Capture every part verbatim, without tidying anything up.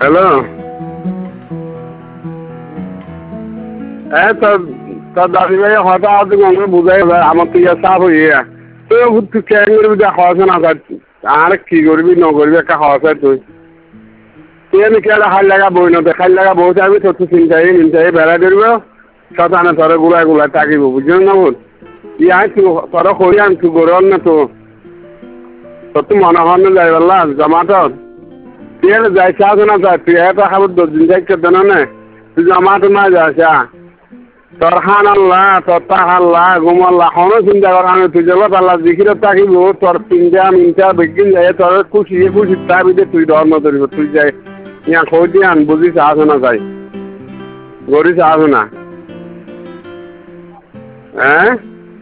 hello হ্যাঁ তোর তোর দাদি ভাই হঠাৎ আমাকে বুঝাই আমার তো ইয়ে চাপ হয়ে তুই তুই কেন করবি যা হওয়া না আর কি করবি ন করবি একটা হওয়া তুই তুই আমি কে হাল লাগা বই না খাল লাগা বই যাবি তোর তো চিন্তাই মিনটাই বেড়া ধরবে সতানে তোর গুলা গুলা তাকিব বুঝলি না বল ইয়া তুই তোর করি আন তুই গরম না তো তোর তো মনে হয় না যাই বললা জমাটর তুই যাই চাস না যা তুই একটা খাবার দশ দিন যাইতে দেন না তুই জমাটো না যাস তোর খান আল্লাহ তোর তা আল্লাহ ঘুমাল্লাহ কোনো চিন্তা কর আমি তুই যাবো আল্লাহ জিখিরে থাকিব তোর তিনটা মিনটা বেগিন যায় তোর খুশি খুশি তার ভিতরে তুই ধর্ম ধরিব তুই যাই ইয়া খোঁজ দিয়ে আন বুঝিস আসো না যাই গরিস আসো না হ্যাঁ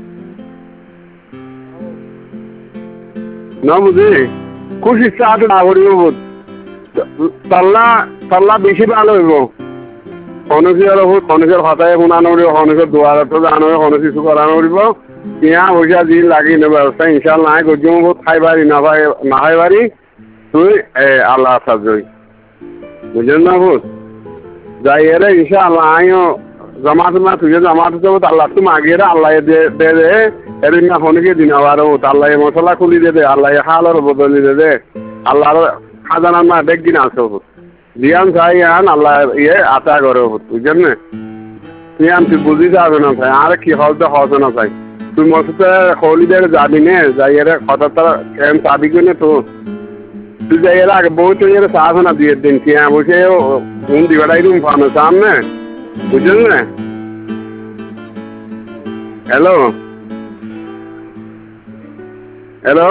না বুঝি খুশি চাষ না করিব তাল্লা তাল্লা বেশি ভালো হইব খনসিয়ার খনসের হতায় শুনানো উড়িব খনসের দুয়ারতো জানো খনস কিছু করানো উড়িব পিঁয়া পয়সা দি লাগি নেব ব্যবস্থা ইনশাল নাই গজ্জম বহুত খাই পারি না পাই না খাই পারি তুই আল্লাহ সাজই বুঝলেন না বুঝ যাই এরে ইনশাআল্লাহ আইও জমাত না তুই জমাত যাব আল্লাহ তুমি আগে আল্লাহ দে দে দে এদিন না খনকে দিন আবার আল্লাহ মশলা খুলি দে দে আল্লাহ হালর বদলি দে দে আল্লাহর খাজানা না দেখদিন আসো দিয়ান চাই আন আল্লাহ ইয়ে আশা করে বুঝছেন না তুই আন তুই বুঝি যাবে না ভাই আর কি হলতে হসে না ভাই তুই মসতে হলিদের যাবি নে যাই এর কথা তারা কেন চাবি কিনে তো তুই যাই এর আগে বউ তুই এর চাষ না দিয়ে দিন কি হ্যাঁ বসে ফোন দিবাটাই তুমি ফানো সামনে বুঝছেন না হ্যালো হ্যালো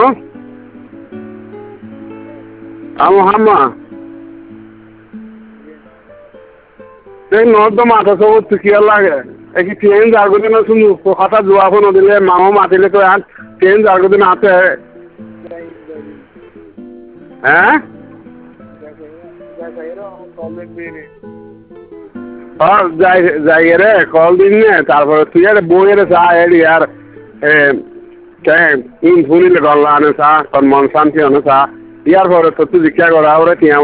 আমহাম্মা এই নর্দ মাথা সব তুকিয়া লাগে একই ট্রেন যার দিন শুনু কথা জোয়া ফোন দিলে মামা মাতিলে তো আর ট্রেন যার দিন আছে হ্যাঁ যাই যাই রে কল দিন নে তারপরে তুই আর বইয়ের চা এড়ি আর ইন ফুনিলে গল্লা আনে চা তোর মন শান্তি আনে চা ইয়ার পরে তো তুই জিজ্ঞা করা ওরে